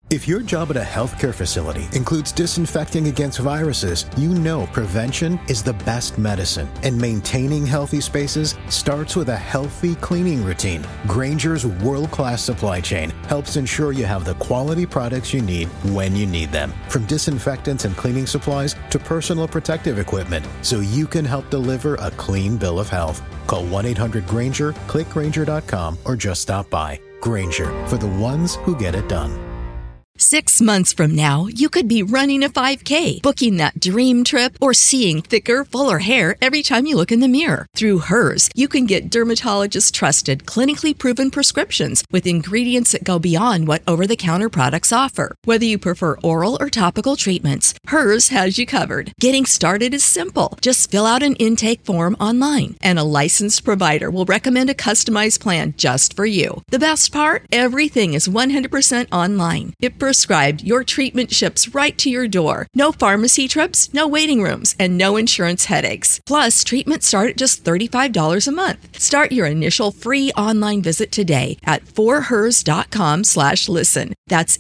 If your job at a healthcare facility includes disinfecting against viruses, you know prevention is the best medicine, and maintaining healthy spaces starts with a healthy cleaning routine. Grainger's world-class supply chain helps ensure you have the quality products you need when you need them, from disinfectants and cleaning supplies to personal protective equipment, so you can help deliver a clean bill of health. Call 1-800-GRAINGER, click Grainger.com, or just stop by. Grainger, for the ones who get it done. 6 months from now, you could be running a 5K, booking that dream trip, or seeing thicker, fuller hair every time you look in the mirror. Through Hers, you can get dermatologist-trusted, clinically proven prescriptions with ingredients that go beyond what over-the-counter products offer. Whether you prefer oral or topical treatments, Hers has you covered. Getting started is simple. Just fill out an intake form online, and a licensed provider will recommend a customized plan just for you. The best part? Everything is 100% online. If prescribed, your treatment ships right to your door. No pharmacy trips, no waiting rooms, and no insurance headaches. Plus, treatments start at just $35 a month. Start your initial free online visit today at forhers.com/listen. That's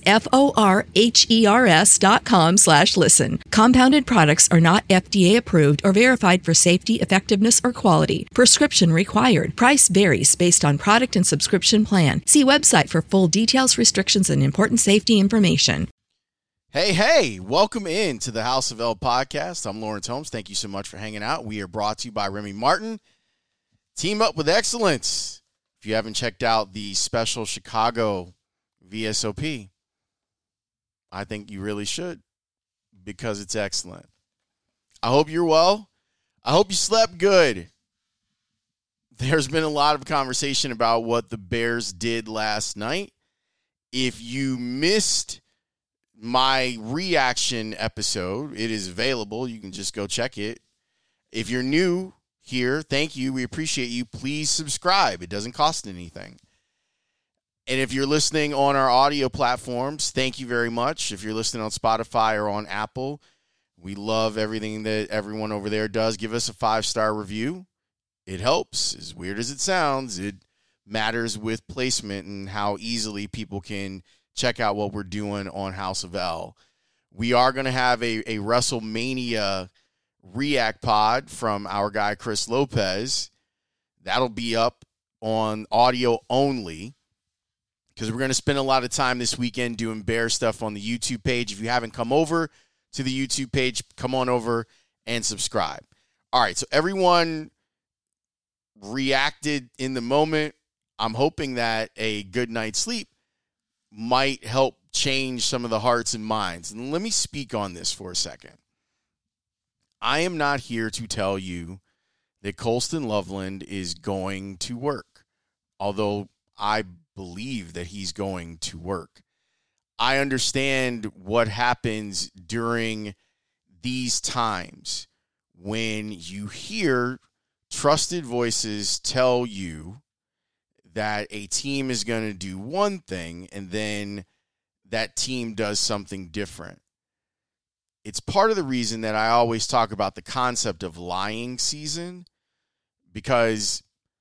FORHERS.com/listen. Compounded products are not FDA approved or verified for safety, effectiveness, or quality. Prescription required. Price varies based on product and subscription plan. See website for full details, restrictions, and important safety information. Hey, welcome in to the House of L podcast. I'm Lawrence Holmes. Thank you so much for hanging out. We are brought to you by Remy Martin. Team up with excellence. If you haven't checked out the special Chicago VSOP, I think you really should, because it's excellent. I hope you're well. I hope you slept good. There's been a lot of conversation about what the Bears did last night. If you missed my reaction episode, it is available. You can just go check it. If you're new here, thank you. We appreciate you. Please subscribe. It doesn't cost anything. And if you're listening on our audio platforms, thank you very much. If you're listening on Spotify or on Apple, we love everything that everyone over there does. Give us a 5-star review. It helps. As weird as it sounds, it matters with placement and how easily people can check out what we're doing on House of L. We are going to have a WrestleMania react pod from our guy Chris Lopez. That'll be up on audio only, because we're going to spend a lot of time this weekend doing Bear stuff on the YouTube page. If you haven't come over to the YouTube page, come on over and subscribe. All right, so everyone reacted in the moment. I'm hoping that a good night's sleep might help change some of the hearts and minds. And let me speak on this for a second. I am not here to tell you that Colston Loveland is going to work, although I believe that he's going to work. I understand what happens during these times when you hear trusted voices tell you that a team is going to do one thing and then that team does something different. It's part of the reason that I always talk about the concept of lying season, because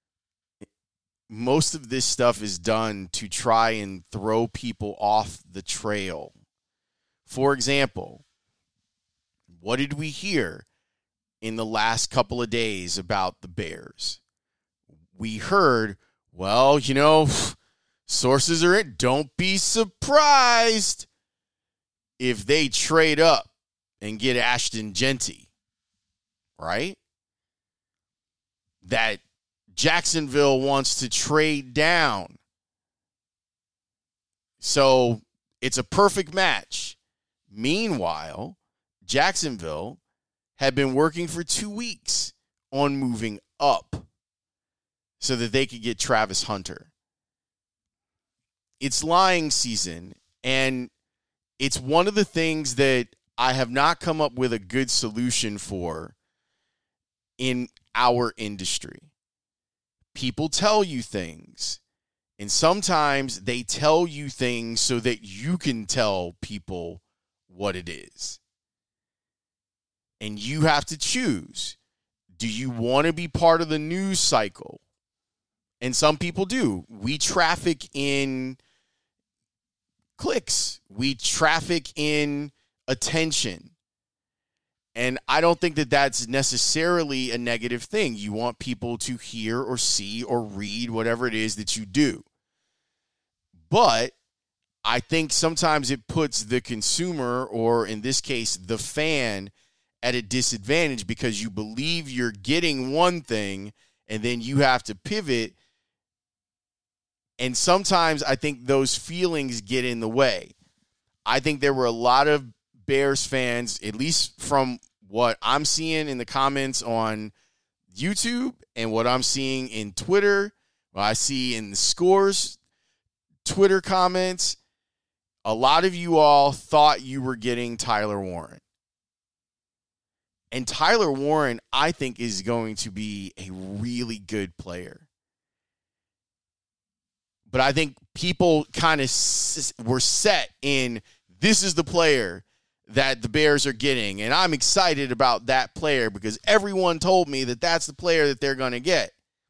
most of this stuff is done to try and throw people off the trail. For example, what did we hear in the last couple of days about the Bears? We heard, well, sources are in. Don't be surprised if they trade up and get Ashton Genty, right? That Jacksonville wants to trade down. So it's a perfect match. Meanwhile, Jacksonville had been working for 2 weeks on moving up so that they could get Travis Hunter. It's lying season, and it's one of the things that I have not come up with a good solution for in our industry. People tell you things, and sometimes they tell you things so that you can tell people what it is. And you have to choose. Do you want to be part of the news cycle? And some people do. We traffic in clicks. We traffic in attention. And I don't think that that's necessarily a negative thing. You want people to hear or see or read whatever it is that you do. But I think sometimes it puts the consumer, or in this case, the fan, at a disadvantage because you believe you're getting one thing and then you have to pivot. And sometimes I think those feelings get in the way. I think there were a lot of Bears fans, at least from what I'm seeing in the comments on YouTube and what I'm seeing in Twitter, what I see in the Scores Twitter comments, a lot of you all thought you were getting Tyler Warren. And Tyler Warren, I think, is going to be a really good player. But I think people kind of were set in, this is the player that the Bears are getting. And I'm excited about that player because everyone told me that that's the player that they're going to get.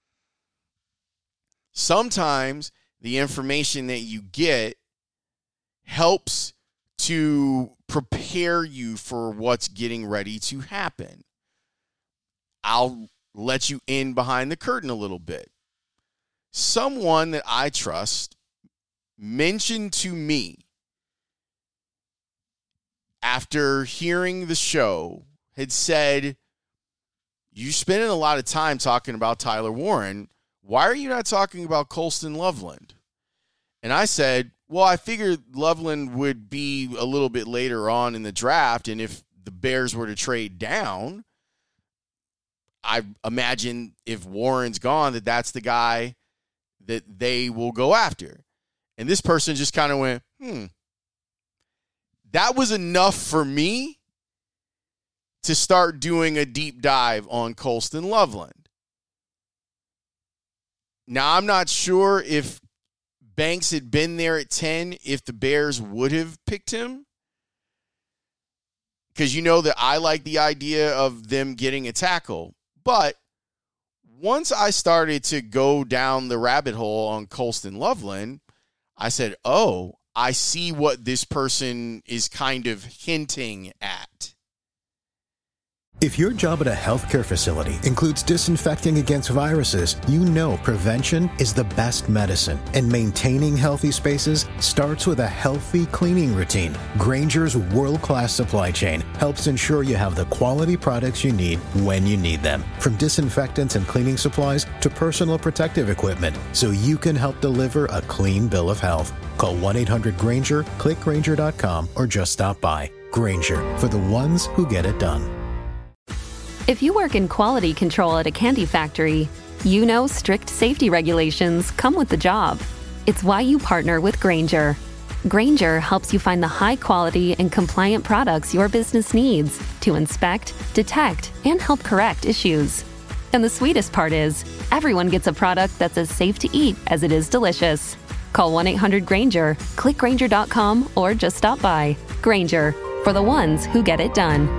Sometimes the information that you get helps to prepare you for what's getting ready to happen. I'll let you in behind the curtain a little bit. Someone that I trust mentioned to me after hearing the show, had said, you're spending a lot of time talking about Tyler Warren. Why are you not talking about Colston Loveland? And I said, well, I figured Loveland would be a little bit later on in the draft, and if the Bears were to trade down, I imagine if Warren's gone, that's the guy that they will go after. And this person just kind of went, That was enough for me to start doing a deep dive on Colston Loveland. Now, I'm not sure if Banks had been there at 10, if the Bears would have picked him. Because you know that I like the idea of them getting a tackle. But once I started to go down the rabbit hole on Colston Loveland, I said, oh, I see what this person is kind of hinting at. If your job at a healthcare facility includes disinfecting against viruses, you know prevention is the best medicine, and maintaining healthy spaces starts with a healthy cleaning routine. Grainger's world-class supply chain helps ensure you have the quality products you need when you need them, from disinfectants and cleaning supplies to personal protective equipment, so you can help deliver a clean bill of health. Call 1-800-GRAINGER, click Grainger.com, or just stop by. Grainger, for the ones who get it done. If you work in quality control at a candy factory, you know strict safety regulations come with the job. It's why you partner with Grainger. Grainger helps you find the high quality and compliant products your business needs to inspect, detect, and help correct issues. And the sweetest part is, everyone gets a product that's as safe to eat as it is delicious. Call 1-800-GRAINGER, click Grainger.com, or just stop by. Grainger, for the ones who get it done.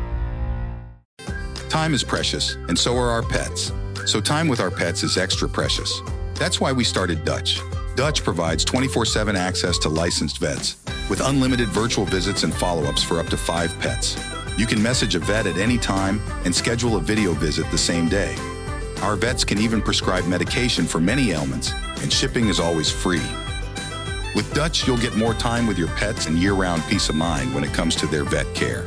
Time is precious, and so are our pets. So time with our pets is extra precious. That's why we started Dutch. Dutch provides 24/7 access to licensed vets with unlimited virtual visits and follow-ups for up to 5 pets. You can message a vet at any time and schedule a video visit the same day. Our vets can even prescribe medication for many ailments, and shipping is always free. With Dutch, you'll get more time with your pets and year-round peace of mind when it comes to their vet care.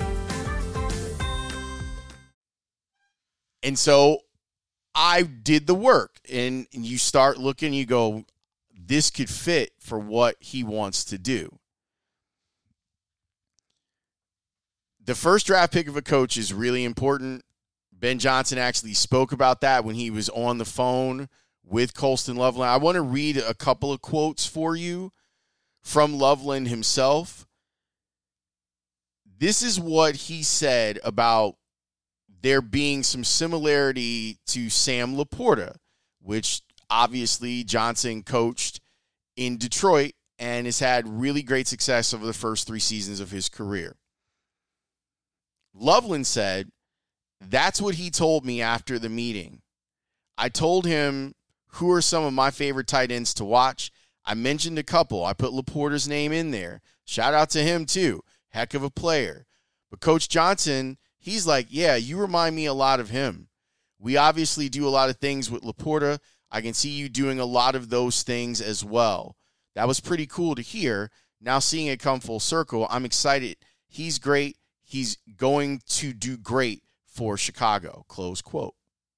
And so I did the work, and you start looking, you go, this could fit for what he wants to do. The first draft pick of a coach is really important. Ben Johnson actually spoke about that when he was on the phone with Colston Loveland. I want to read a couple of quotes for you from Loveland himself. This is what he said about there being some similarity to Sam Laporta, which obviously Johnson coached in Detroit and has had really great success over the first 3 seasons of his career. Loveland said, that's what he told me after the meeting. I told him who are some of my favorite tight ends to watch. I mentioned a couple. I put Laporta's name in there. Shout out to him too. Heck of a player. But Coach Johnson, he's like, yeah, you remind me a lot of him. We obviously do a lot of things with Laporta. I can see you doing a lot of those things as well. That was pretty cool to hear. Now seeing it come full circle, I'm excited. He's great. He's going to do great for Chicago, close quote.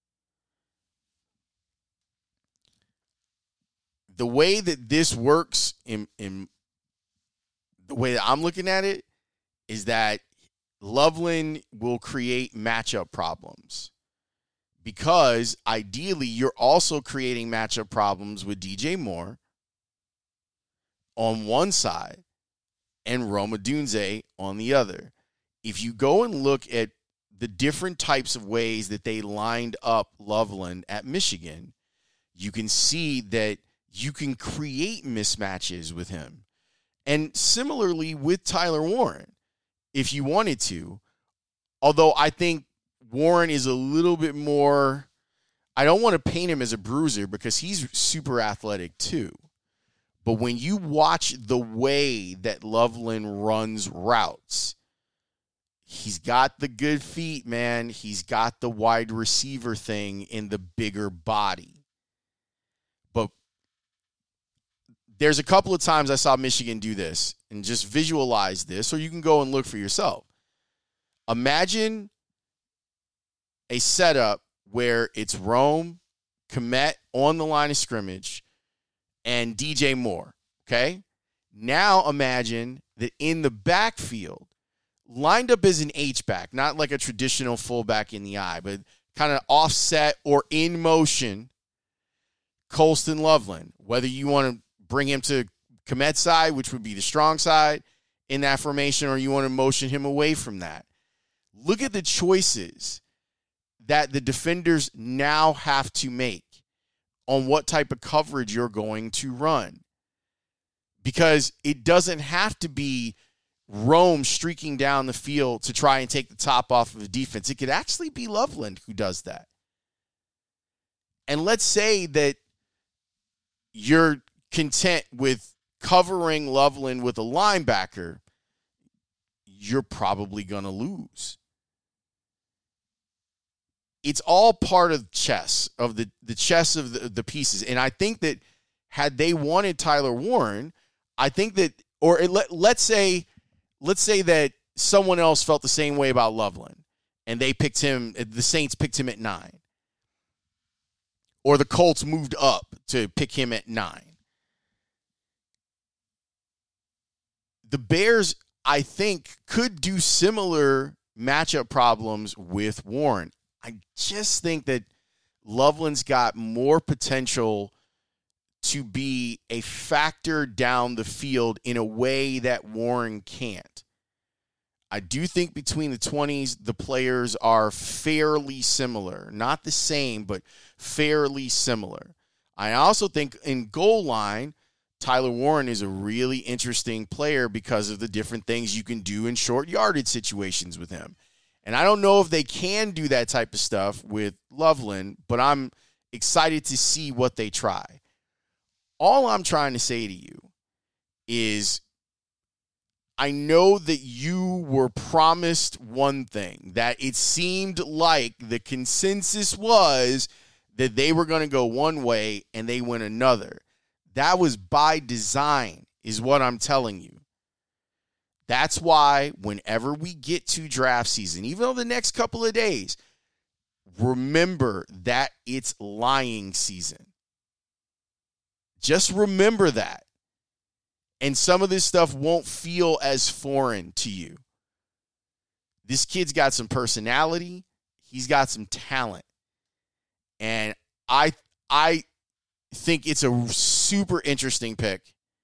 The way that this works in the way that I'm looking at it is that Loveland will create matchup problems because ideally you're also creating matchup problems with DJ Moore on one side and Rome Odunze on the other. If you go and look at the different types of ways that they lined up Loveland at Michigan, you can see that you can create mismatches with him. And similarly with Tyler Warren, if you wanted to, although I think Warren is a little bit more, I don't want to paint him as a bruiser because he's super athletic too. But when you watch the way that Loveland runs routes, he's got the good feet, man. He's got the wide receiver thing in the bigger body. But there's a couple of times I saw Michigan do this, and just visualize this, or you can go and look for yourself. Imagine a setup where it's Rome, Kmet on the line of scrimmage, and DJ Moore, okay? Now imagine that in the backfield, lined up as an H-back, not like a traditional fullback in the eye, but kind of offset or in motion, Colston Loveland, whether you want to bring him to Kmet's side, which would be the strong side in that formation, or you want to motion him away from that. Look at the choices that the defenders now have to make on what type of coverage you're going to run. Because it doesn't have to be Rome streaking down the field to try and take the top off of the defense. It could actually be Loveland who does that. And let's say that you're content with covering Loveland with a linebacker, you're probably going to lose. It's all part of chess, of the chess of the pieces. And I think that had they wanted Tyler Warren, I think that, or let's say that someone else felt the same way about Loveland and they picked him, the Saints picked him at 9. Or the Colts moved up to pick him at 9. The Bears, I think, could do similar matchup problems with Warren. I just think that Loveland's got more potential to be a factor down the field in a way that Warren can't. I do think between the 20s, the players are fairly similar. Not the same, but fairly similar. I also think in goal line, Tyler Warren is a really interesting player because of the different things you can do in short yardage situations with him. And I don't know if they can do that type of stuff with Loveland, but I'm excited to see what they try. All I'm trying to say to you is I know that you were promised one thing, that it seemed like the consensus was that they were going to go one way and they went another. That was by design, is what I'm telling you. That's why whenever we get to draft season, even though the next couple of days, remember that it's lying season. Just remember that. And some of this stuff won't feel as foreign to you. This kid's got some personality. He's got some talent. And I think it's a super interesting pick.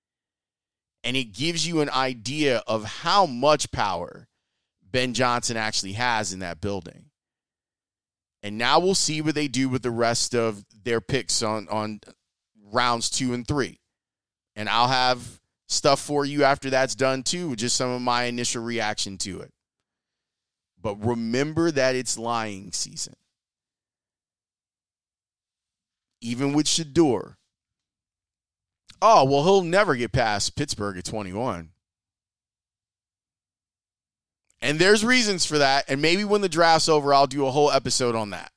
And it gives you an idea of how much power Ben Johnson actually has in that building. And now we'll see what they do with the rest of their picks on rounds 2 and 3. And I'll have stuff for you after that's done too, just some of my initial reaction to it. But remember that it's lying season. Even with Shedeur, Oh, well, he'll never get past Pittsburgh at 21. And there's reasons for that. And maybe when the draft's over, I'll do a whole episode on that.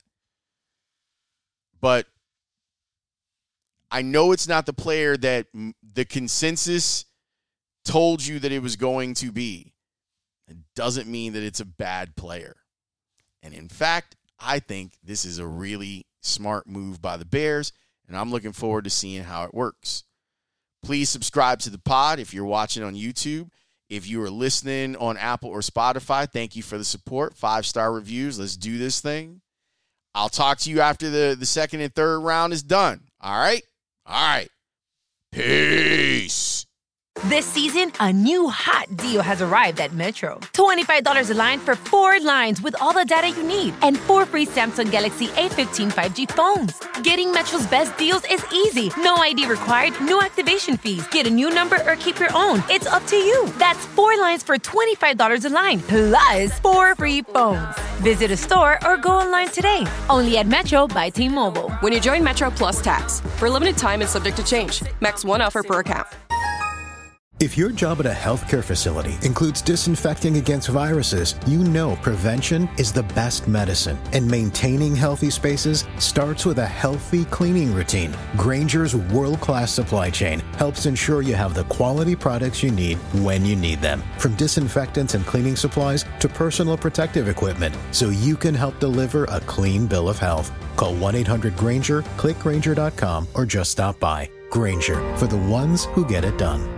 But I know it's not the player that the consensus told you that it was going to be. It doesn't mean that it's a bad player. And in fact, I think this is a really smart move by the Bears, and I'm looking forward to seeing how it works. Please subscribe to the pod if you're watching on YouTube. If you are listening on Apple or Spotify, thank you for the support. 5-star reviews. Let's do this thing. I'll talk to you after the second and third round is done. All right? All right. Peace. This season, a new hot deal has arrived at Metro. $25 a line for 4 lines with all the data you need and 4 free Samsung Galaxy A15 5G phones. Getting Metro's best deals is easy. No ID required, no activation fees. Get a new number or keep your own. It's up to you. That's 4 lines for $25 a line, plus 4 free phones. Visit a store or go online today. Only at Metro by T-Mobile. When you join Metro Plus Tax. For a limited time and subject to change. Max 1 offer per account. If your job at a healthcare facility includes disinfecting against viruses, you know prevention is the best medicine. And maintaining healthy spaces starts with a healthy cleaning routine. Grainger's world-class supply chain helps ensure you have the quality products you need when you need them. From disinfectants and cleaning supplies to personal protective equipment, so you can help deliver a clean bill of health. Call 1-800-GRAINGER, click Grainger.com, or just stop by. Grainger, for the ones who get it done.